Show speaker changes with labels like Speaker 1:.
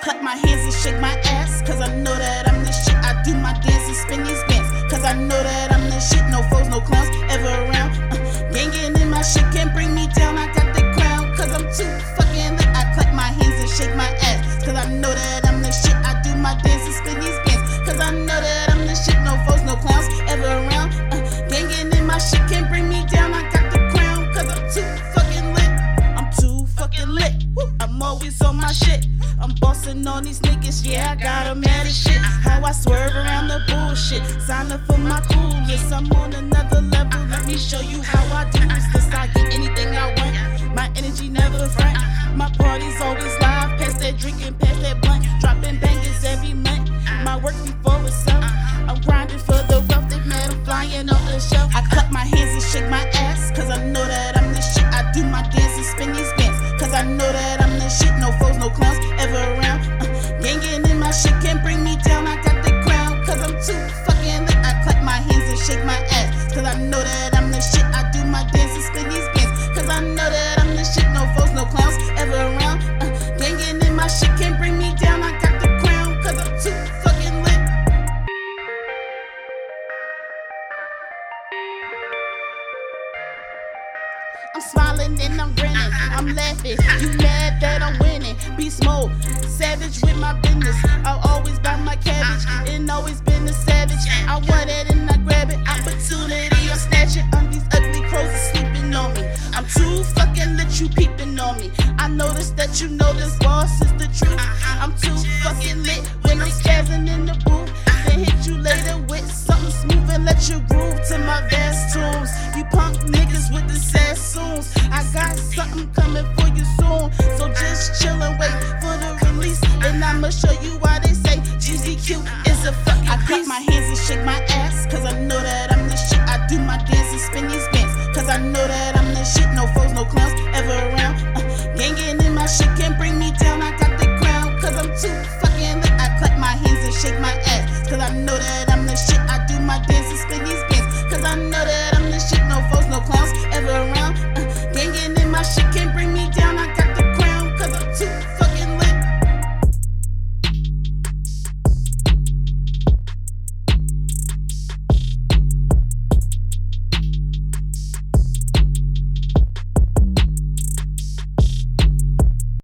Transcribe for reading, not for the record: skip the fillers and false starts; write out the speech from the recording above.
Speaker 1: clap my hands and shake my ass, cause I know that I'm the shit. I do my dance and spin these bands, cause I know that I'm the shit. No foes, no clowns ever around. Gangin' in my shit can't bring me down. I got the crown, cause I'm too fucking lit. I clap my hands and shake my ass, cause I know that I'm the shit. I do my dance and spin these bands, cause I know that I'm the shit. No foes, no clowns ever around. Gangin' in my shit can't bring me down. I got the crown, cause I'm too fucking lit. I'm too fucking lit. Woo. I'm always on my shit. I'm bossing on these niggas, yeah, I got 'em mad as shit. How I swerve around the bullshit, sign up for my coolest. I'm on another level, let me show you how I do this. I get anything I want, my energy never front. My party's always live, pass that drinking, pass that blunt. Dropping bangers every month, my work before itself. I'm grinding for the wealth, they mad, I'm flying off the shelf. I clap my hands and shake my ass, cause I know that I'm the shit. I do my dance and spin these bands, cause I know that I'm the shit. No foes, no clowns ever around. Gangin' in my shit can't bring me down. I got the crown, cause I'm too fucking lit. I clap my hands and shake my ass, cause I know that I'm the shit. I do my dance and spin these bands, cause I know that I'm the shit. No foes, no clowns ever around. Gangin' in my shit can't bring me down. I got the crown, cause I'm too fucking lit. I'm smiling and I'm grinning, I'm laughing. You mad that I'm winning? Beast mode, savage with my business. I'll always buy my cabbage, and always been a savage. I want it and I grab it. Opportunity, I'm snatching. These ugly crows are sleeping on me. I'm too fucking lit, you peeping on me. I noticed that you know this boss is the truth. I'm too fucking lit when I'm spazzing in the booth. Then hit you later with something smooth and let you groove to my vast tunes. You punk niggas with the sassoons. I got something coming for you soon, so just chill and wait for the release. And I'ma show you why they say GZQ is a fucking beast. I clap my hands and shake my ass, cause I know that